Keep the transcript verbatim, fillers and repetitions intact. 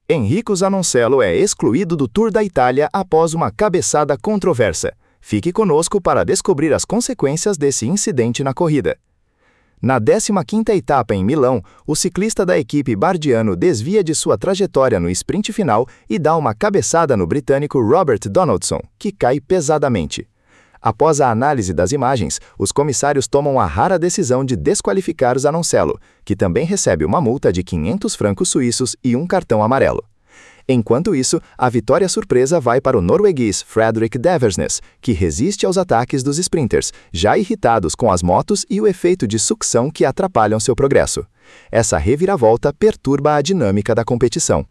Enrico Zanoncello é excluído do Tour da Itália após uma cabeçada controversa. Fique conosco para descobrir as consequências desse incidente na corrida. Na décima quinta etapa em Milão, o ciclista da equipe Bardiano desvia de sua trajetória no sprint final e dá uma cabeçada no britânico Robert Donaldson, que cai pesadamente. Após a análise das imagens, os comissários tomam a rara decisão de desqualificar o Zanoncello, que também recebe uma multa de quinhentos francos suíços e um cartão amarelo. Enquanto isso, a vitória surpresa vai para o norueguês Fredrik Deversnes, que resiste aos ataques dos sprinters, já irritados com as motos e o efeito de sucção que atrapalham seu progresso. Essa reviravolta perturba a dinâmica da competição.